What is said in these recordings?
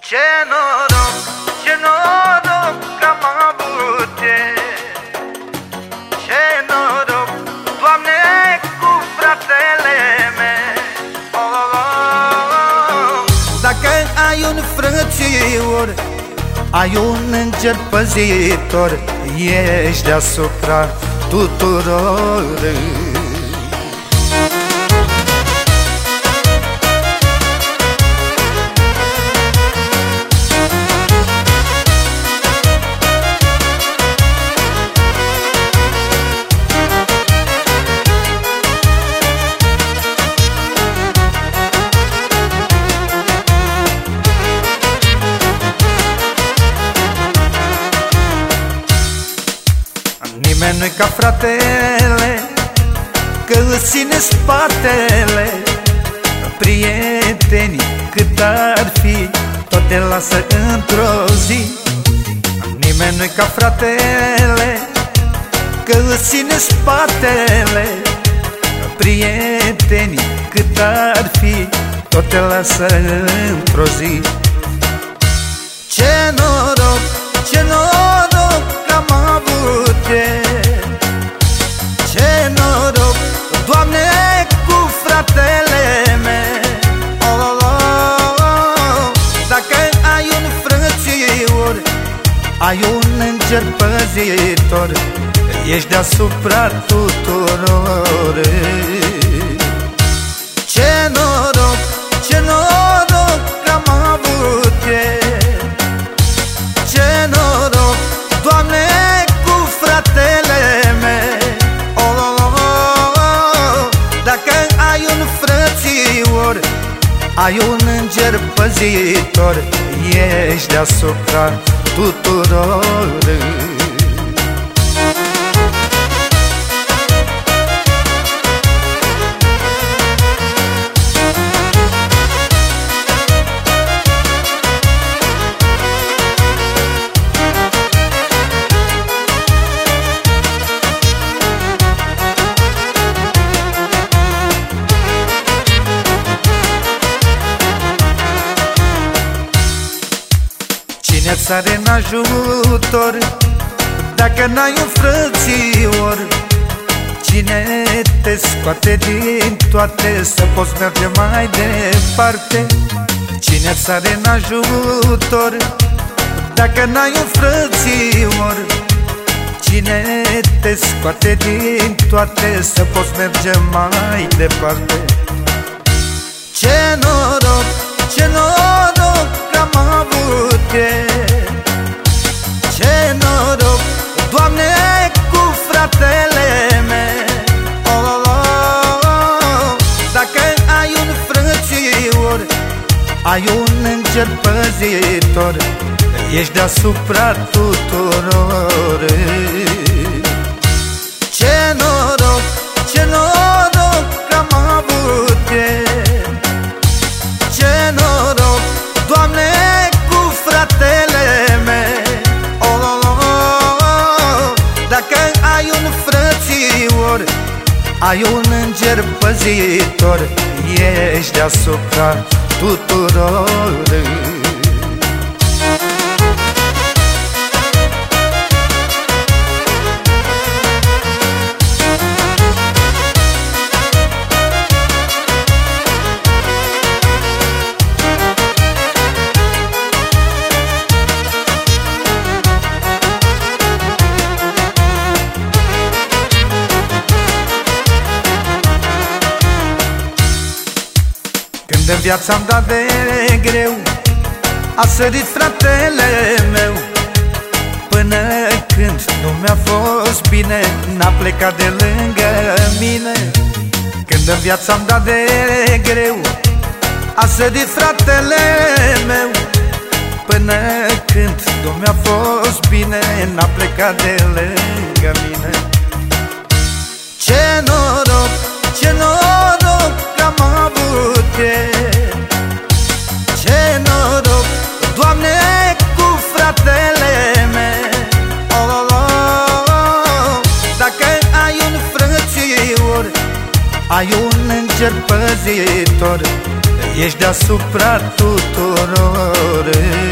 Ce noroc că am avut Ce noroc, Doamne, cu fratele meu. Dacă ai un frățior, ai un înger păzitor, ești deasupra tuturor. Nimeni nu-i ca fratele, că îți ține spatele. Prietenii cât ar fi, tot te lasă într-o zi. Nimeni nu-i ca fratele, că îți ține spatele. Prietenii cât ar fi, tot te lasă într-o zi. Ce noroc, ce noroc că am avut Ce noroc, Doamne, cu fratele meu. Dacă ai un frățior, ai un înger păzitor, ești deasupra tuturor. Ce noroc, ce noroc că am avut Ce noroc, Doamne, cu fratele meu. Dacă ai un frățior, ai un înger păzitor, ești deasupra tuturor. Cine sare în ajutor dacă n-ai un frățior? Cine te scoate din toate să poți merge mai departe? Cine sare în ajutor dacă n-ai un frățior? Cine te scoate din toate să poți merge mai departe? Ce noroc, ce noroc că am avut Ce noroc, Doamne, cu fratele meu. Dacă ai un frățior, ai un înger păzitor, ești deasupra tuturor. Ce noroc, ce noroc că am avut Ce noroc, Doamne, cu fratele meu. Dacă ai un frățior, ai un înger păzitor, ești deasupra tuturor. Când în viața am dat de greu, a sărit fratele meu. Până când nu mi-a fost bine, n-a plecat de lângă mine. Când în viața am dat de greu, a sărit fratele meu. Până când nu mi-a fost bine, n-a plecat de lângă mine. Ce noroc, ce noroc că am avut Ce noroc, Doamne, cu fratele meu. Dacă ai un frățior, ai un înger păzitor, ești deasupra tuturor.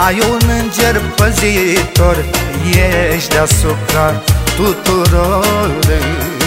ai un înger păzitor, ești deasupra tuturor.